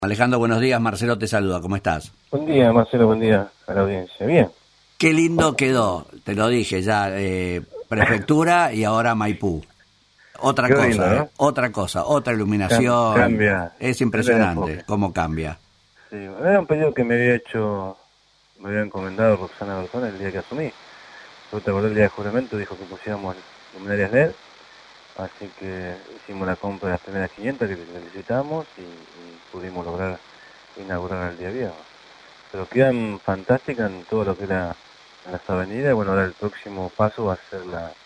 Alejandro, buenos días. Marcelo te saluda. ¿Cómo estás? Buen día, Marcelo, buen día a la audiencia. Bien. Qué lindo quedó, te lo dije ya, prefectura y ahora Maipú. Otra Quedó lindo, cosa, ¿no? otra cosa, otra iluminación. Cambia. Es Cambia de a poco. impresionante cómo cambia. Sí, era un pedido que me había hecho, me había encomendado Roxana Bertone el día que asumí. Yo te acordé el día de juramento, dijo que pusiéramos luminarias LED. Así que hicimos la compra de las primeras 500 que necesitamos y pudimos lograr inaugurar el día viernes. Pero quedan fantásticas en todo lo que era en las avenidas. Bueno, ahora el próximo paso va a ser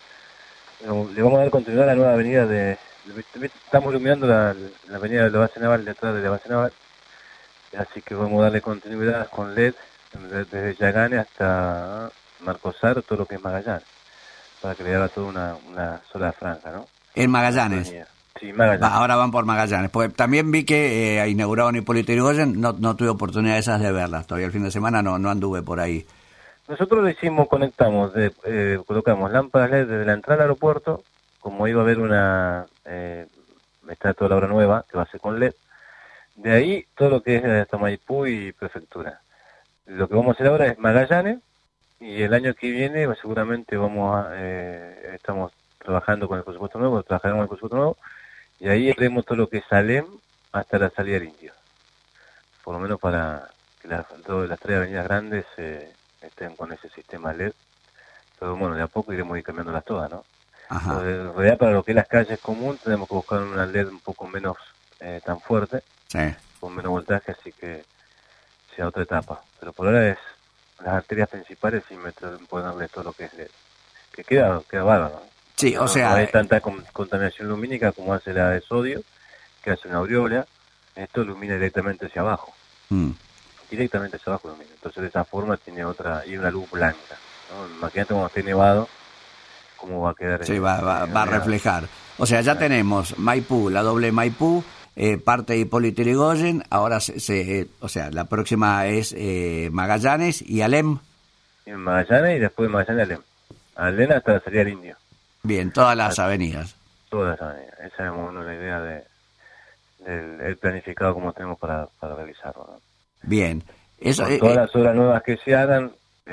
le vamos a dar continuidad a la nueva avenida estamos iluminando la avenida de la base naval, detrás de la base naval, así que vamos a darle continuidad con LED desde Yagane hasta Marcosar, todo lo que es Magallanes, para que le haga toda una sola franja, ¿no? En Magallanes. Sí, Magallanes. Ahora van por Magallanes. Porque también vi que inauguraron Hipólito Yrigoyen, no tuve oportunidad esas de verlas. Todavía el fin de semana no anduve por ahí. Nosotros lo hicimos, colocamos lámparas LED desde la entrada al aeropuerto, como iba a haber está toda la obra nueva, que va a ser con LED, de ahí todo lo que es hasta Maipú y prefectura. Lo que vamos a hacer ahora es Magallanes, y el año que viene seguramente estamos trabajando con el presupuesto nuevo, trabajaremos con el presupuesto nuevo, y ahí haremos todo lo que es Salem hasta la salida del Indio, por lo menos para que todas las tres avenidas grandes estén con ese sistema LED. Pero bueno, de a poco iremos cambiándolas todas, ¿no? Ajá. En realidad, para lo que es las calles común, tenemos que buscar una LED un poco menos tan fuerte, Sí. con menos voltaje, así que sea otra etapa. Pero por ahora es las arterias principales y ponerle todo lo que es LED, que queda bárbaro, ¿no? Sí, o sea, no hay tanta contaminación lumínica como hace la de sodio, que hace una aureola. Esto ilumina directamente hacia abajo. Directamente hacia abajo ilumina. Entonces de esa forma tiene y una luz blanca, ¿no? Imagínate cuando esté nevado, cómo va a quedar. Sí, va a reflejar. O sea, ya tenemos Maipú, la doble Maipú, parte de Hipólito Yrigoyen, ahora o sea, la próxima es Magallanes y Alem. En Magallanes y después de Magallanes Alem. Alem hasta la salida del Indio. Bien, todas las avenidas. Todas las avenidas. Esa es más o menos la idea del planificado como tenemos para realizarlo, ¿no? Bien. Eso, todas las obras nuevas que se hagan,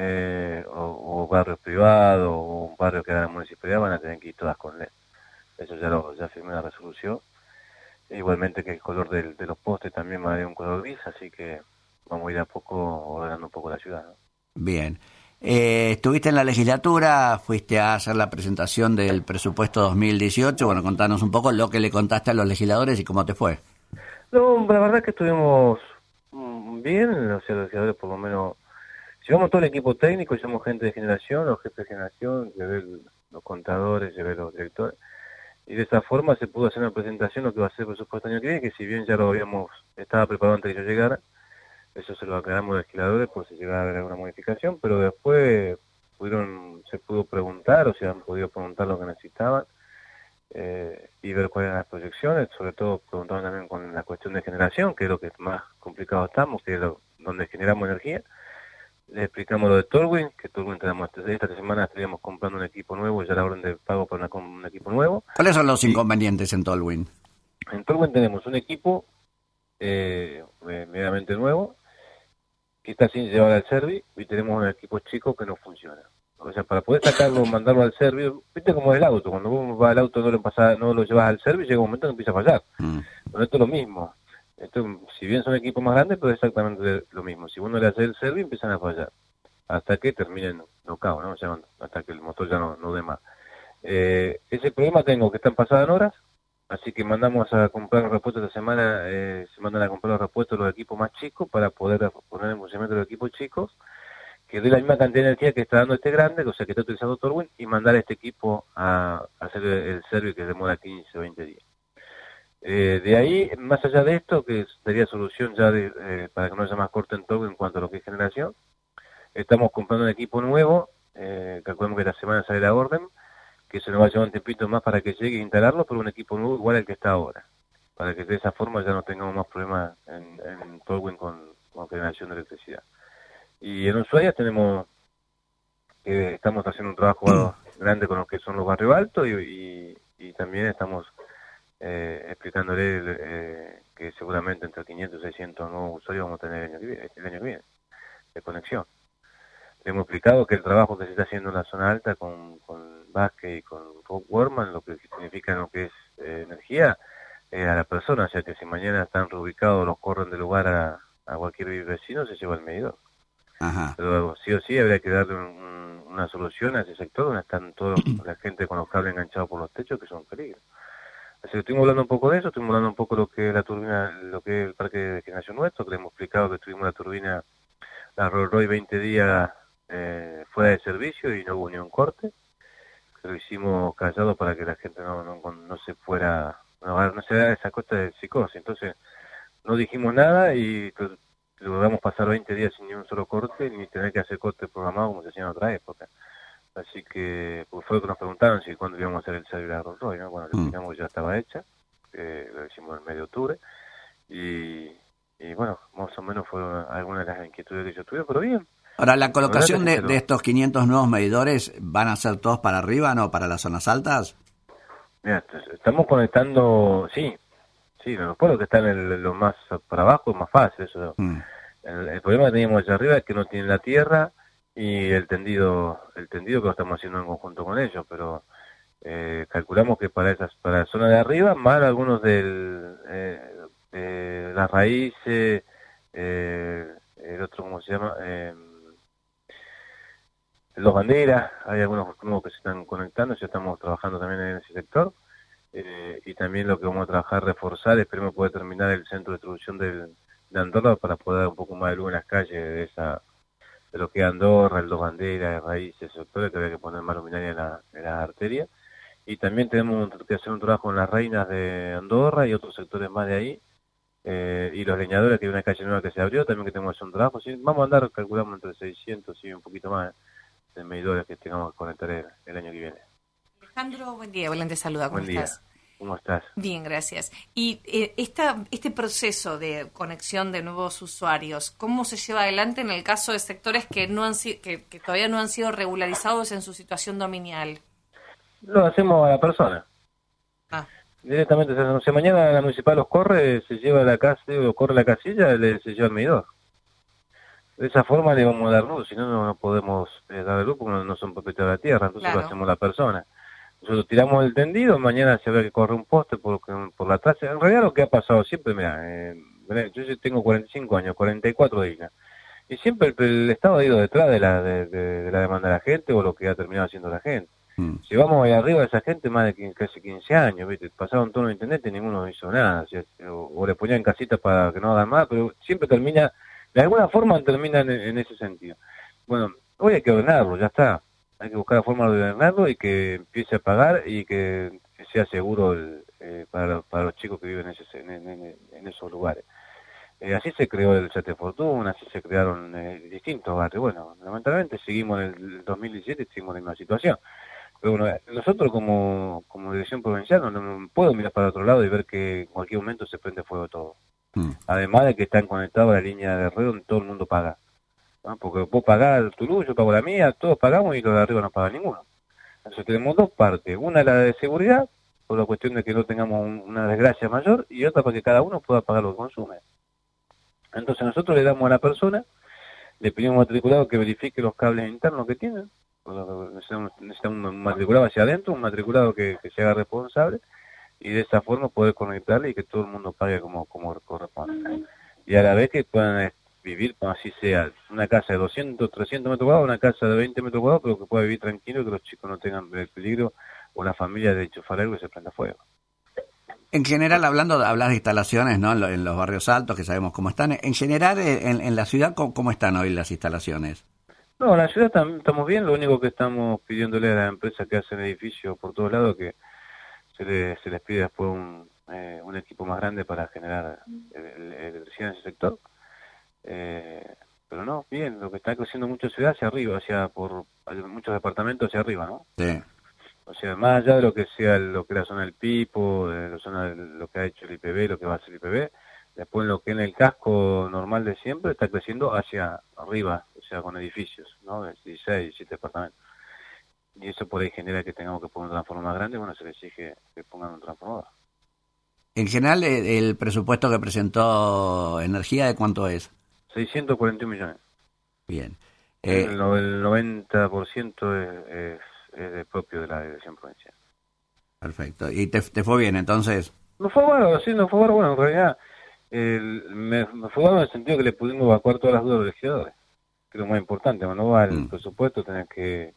o barrios privados, o un barrio que haga la municipalidad, van a tener que ir todas con LED. Eso ya firmé la resolución. Igualmente que el color de los postes también va a haber un color gris, así que vamos a ir a poco ordenando un poco la ciudad, ¿no? Bien. Estuviste en la legislatura, fuiste a hacer la presentación del presupuesto 2018. Bueno, contanos un poco lo que le contaste a los legisladores y cómo te fue. No, la verdad es que estuvimos bien, o sea, los legisladores por lo menos, llevamos todo el equipo técnico, llevamos gente de generación, los jefes de generación, llevé los contadores, llevé los directores, y de esa forma se pudo hacer una presentación lo que va a ser el presupuesto año que viene, que si bien ya estaba preparado antes de que yo llegara, eso se lo aclaramos a los legisladores por si llegara a haber alguna modificación, pero después se pudo preguntar, o sea, han podido preguntar lo que necesitaban, y ver cuáles eran las proyecciones, sobre todo preguntaban también con la cuestión de generación, que es lo que más complicado estamos, que es donde generamos energía. Les explicamos lo de Torwin, que Torwin tenemos esta semana estaríamos comprando un equipo nuevo, ya la orden de pago para un equipo nuevo. ¿Cuáles son los inconvenientes en Tolwyn? En Torwin tenemos un equipo medianamente nuevo, que está sin llevar al servicio, y tenemos un equipo chico que no funciona. O sea, para poder sacarlo, mandarlo al servicio, viste como es el auto, cuando vos vas al auto no lo llevas al servicio, llega un momento que empieza a fallar. Bueno, esto es lo mismo. Esto, si bien son equipos más grandes, pero es exactamente lo mismo. Si uno le hace el servicio, empiezan a fallar. Hasta que terminen knockout, ¿no? O sea, hasta que el motor ya no dé más. Ese problema tengo, que están pasadas en horas, así que mandamos a comprar los repuestos esta semana, se mandan a comprar los repuestos de los equipos más chicos para poder poner en funcionamiento los equipos chicos, que dé la misma cantidad de energía que está dando este grande, o sea que está utilizando Torwin, y mandar a este equipo a hacer el servicio que demora 15 o 20 días. De ahí, más allá de esto, que sería solución ya para que no haya más corte en Torwin en cuanto a lo que es generación, estamos comprando un equipo nuevo, calculamos que esta semana sale la orden, que se nos va a llevar un tiempito más para que llegue a instalarlo, pero un equipo nuevo igual al que está ahora, para que de esa forma ya no tengamos más problemas en Torwin con generación de electricidad. Y en Ushuaia estamos haciendo un trabajo grande con lo que son los barrios altos y también estamos explicándole que seguramente entre 500 y 600 nuevos usuarios vamos a tener el año que viene, de conexión. Le hemos explicado que el trabajo que se está haciendo en la zona alta con Vázquez y con Workman, lo que significa lo que es energía, a la persona, o sea que si mañana están reubicados, los corren de lugar a cualquier vecino, se lleva el medidor. Ajá. Pero sí o sí habría que darle una solución a ese sector donde están toda la gente con los cables enganchados por los techos, que son un peligro. Así que estuvimos hablando un poco de eso, estuvimos hablando un poco de lo que es la turbina, lo que es el parque de generación nuestro, que le hemos explicado que tuvimos la turbina, la Rolls Royce 20 días fuera de servicio y no hubo ni un corte. Lo hicimos callado para que la gente no se fuera, no se da esa costa de psicosis. Entonces no dijimos nada y logramos pasar 20 días sin ni un solo corte, ni tener que hacer corte programado como se hacía en otra época. Así que pues fue lo que nos preguntaron si cuándo íbamos a hacer el servicio de la Rolls Royce, ¿no? Bueno, le explicamos que ya estaba hecha, lo hicimos en medio de octubre, y bueno, más o menos fueron algunas de las inquietudes que yo tuve, pero bien. Ahora, la colocación de estos 500 nuevos medidores, ¿van a ser todos para arriba, no para las zonas altas? Mira, estamos conectando, sí, los pueblos que están lo más para abajo es más fácil, eso. El problema que teníamos allá arriba es que no tienen la tierra y el tendido que lo estamos haciendo en conjunto con ellos, pero calculamos que para la zona de arriba, más algunos de las raíces, el otro, ¿cómo se llama? Los banderas, hay algunos nuevos que se están conectando, ya estamos trabajando también en ese sector, y también lo que vamos a trabajar, reforzar, esperemos poder terminar el centro de distribución de Andorra para poder dar un poco más de luz en las calles de lo que es Andorra, el Dos Banderas, raíces, sectores que había que poner más luminaria en las arterias, y también tenemos que hacer un trabajo en las reinas de Andorra y otros sectores más de ahí, y los leñadores, que hay una calle nueva que se abrió, también que tenemos que hacer un trabajo, ¿sí? Vamos a andar, calculamos entre 600 y un poquito más de medidores que tengamos que conectar el año que viene. Alejandro, buen día. Belén te saluda. ¿Cómo estás? ¿Cómo estás? Bien, gracias. Y este proceso de conexión de nuevos usuarios, ¿cómo se lleva adelante en el caso de sectores que que todavía no han sido regularizados en su situación dominial? Lo hacemos a la persona. Directamente, o sea, mañana la municipal los corre, se lleva la casa, o corre la casilla, se lleva el medidor. De esa forma le vamos a dar luz, si no, no podemos dar luz porque no son propietarios de la tierra, entonces claro, lo hacemos la persona. Nosotros tiramos el tendido, mañana se ve que corre un poste por la traza. En realidad lo que ha pasado siempre, mira, yo tengo 45 años, 44 de isla, y siempre el Estado ha ido detrás de la demanda de la gente o lo que ha terminado haciendo la gente. Si vamos ahí arriba de esa gente, más de casi 15 años, ¿viste? Pasaron todo en internet y ninguno hizo nada, o le ponían casitas para que no hagan más, pero siempre termina, de alguna forma terminan en ese sentido. Bueno, hoy hay que ordenarlo, ya está. Hay que buscar la forma de ordenarlo y que empiece a pagar y que sea seguro para los chicos que viven en esos lugares. Así se creó el Chate Fortuna, así se crearon distintos barrios. Bueno, lamentablemente seguimos en el 2017 y seguimos en la misma situación. Pero bueno, nosotros como dirección provincial no puedo mirar para otro lado y ver que en cualquier momento se prende fuego todo. Además de que están conectados a la línea de red donde todo el mundo paga, ¿no? Porque vos pagás tu luz, yo pago la mía, todos pagamos y los de arriba no pagan ninguno. Entonces tenemos dos partes, una la de seguridad, por la cuestión de que no tengamos una desgracia mayor, y otra para que cada uno pueda pagar lo que consume. Entonces nosotros le damos a la persona, le pedimos a un matriculado que verifique los cables internos que tienen, necesitamos un matriculado hacia adentro, un matriculado que se haga responsable, y de esa forma poder conectarle y que todo el mundo pague como corresponde. Y a la vez que puedan vivir, así sea, una casa de 200, 300 metros cuadrados, una casa de 20 metros cuadrados, pero que pueda vivir tranquilo y que los chicos no tengan el peligro o la familia de enchufar algo y se prenda fuego. En general, hablas de instalaciones, ¿no? En los barrios altos, que sabemos cómo están. En general, en la ciudad, ¿cómo están hoy las instalaciones? No, en la ciudad estamos bien, lo único que estamos pidiéndole a las empresas que hacen edificios por todos lados que se les pide después un equipo más grande para generar electricidad en ese sector. Pero no, bien, lo que está creciendo mucho ciudad hacia arriba, por muchos departamentos hacia arriba, ¿no? Sí. O sea, más allá de lo que sea lo que es la zona del Pipo, de la zona de lo que ha hecho el IPB, lo que va a hacer el IPB, después lo que en el casco normal de siempre está creciendo hacia arriba, o sea, con edificios, ¿no? De 16, 17 departamentos. Y eso por ahí genera que tengamos que poner un transformador más grande, bueno, se les exige que pongan un transformador. En general, el presupuesto que presentó Energía, ¿de cuánto es? 641 millones. Bien. El 90% es propio de la Dirección Provincial. Perfecto. ¿Y te fue bien entonces? No fue bárbaro, sí, no fue bárbaro. Bueno, en realidad me fue bárbaro en el sentido que le pudimos evacuar todas las dudas a los legisladores, que es lo más importante. Cuando va el presupuesto tenés que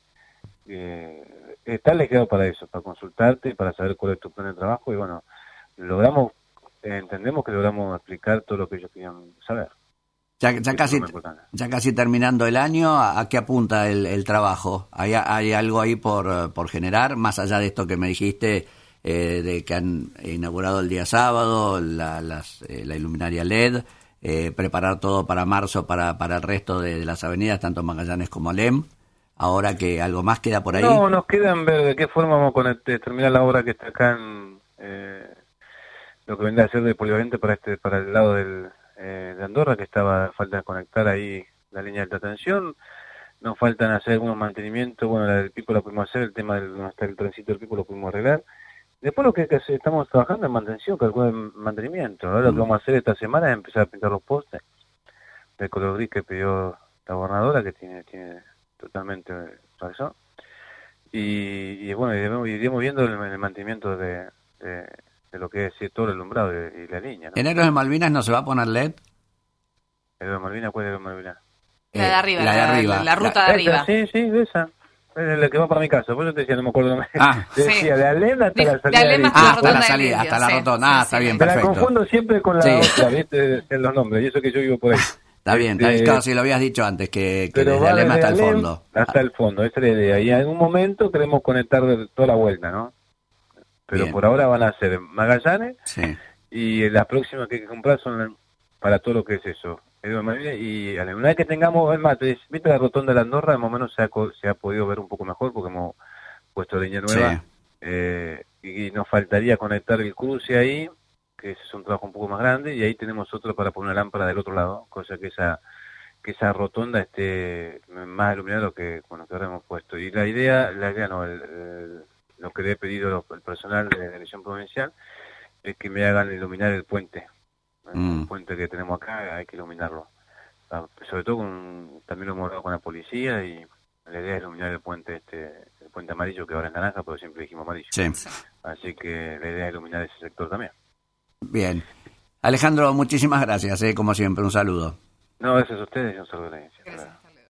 estar legislador para eso, para consultarte, para saber cuál es tu plan de trabajo, y bueno, entendemos que logramos explicar todo lo que ellos querían saber. Ya casi terminando el año, ¿a qué apunta el trabajo? ¿Hay algo ahí por generar, más allá de esto que me dijiste, de que han inaugurado el día sábado, la iluminaria LED, preparar todo para marzo para el resto de las avenidas, tanto Magallanes como Alem? Ahora que algo más queda por ahí. No, nos queda en ver de qué forma vamos a terminar la obra que está acá en lo que vendría a ser de polivalente para el lado de Andorra, que falta conectar ahí la línea de alta tensión. Nos faltan hacer algunos mantenimientos. Bueno, la del Pico la pudimos hacer, el tema donde está el trencito del Pico lo pudimos arreglar. Después lo que estamos trabajando en mantención, calculo en mantenimiento. Ahora lo que vamos a hacer esta semana es empezar a pintar los postes de color gris que pidió la gobernadora, que tiene totalmente razón. Y bueno, iremos viendo el mantenimiento de lo que es todo el alumbrado y la línea, ¿no? ¿En Héroes de Malvinas no se va a poner LED? ¿Héroes de Malvinas? ¿Cuál es Héroes de Malvinas? La de arriba, la de arriba. La ruta de arriba. Sí, esa. Es la que va para mi casa, por eso te decía, no me acuerdo. Decía, sí. de Alem hasta la salida. De Alem hasta la salida, hasta la rotonda. Está bien, Me perfecto. la confundo siempre con la otra, ¿viste? En los nombres, y eso que yo vivo por ahí. Está bien, claro, si lo habías dicho antes, que desde Alem hasta el fondo. Hasta el fondo, esa es la idea. Y en algún momento queremos conectar toda la vuelta, ¿no? Pero bien. Por ahora van a ser Magallanes, Sí. y las próximas que hay que comprar son para todo lo que es eso. Y una vez que tengamos el mate, viste la rotonda de la Andorra, de momento se ha podido ver un poco mejor porque hemos puesto línea nueva. Sí. Y nos faltaría conectar el cruce ahí, que ese es un trabajo un poco más grande, y ahí tenemos otro para poner una lámpara del otro lado, cosa que esa rotonda esté más iluminada de lo que ahora hemos puesto. Y la idea no, lo que le he pedido al personal de la Dirección Provincial es que me hagan iluminar el puente. El puente que tenemos acá hay que iluminarlo. Sobre todo también lo hemos hablado con la policía, y la idea es iluminar el puente amarillo, que ahora es naranja, pero siempre dijimos amarillo. Sí. Así que la idea es iluminar ese sector también. Bien. Alejandro, muchísimas gracias, como siempre, un saludo. No, gracias a ustedes y un saludo a la audiencia. Gracias.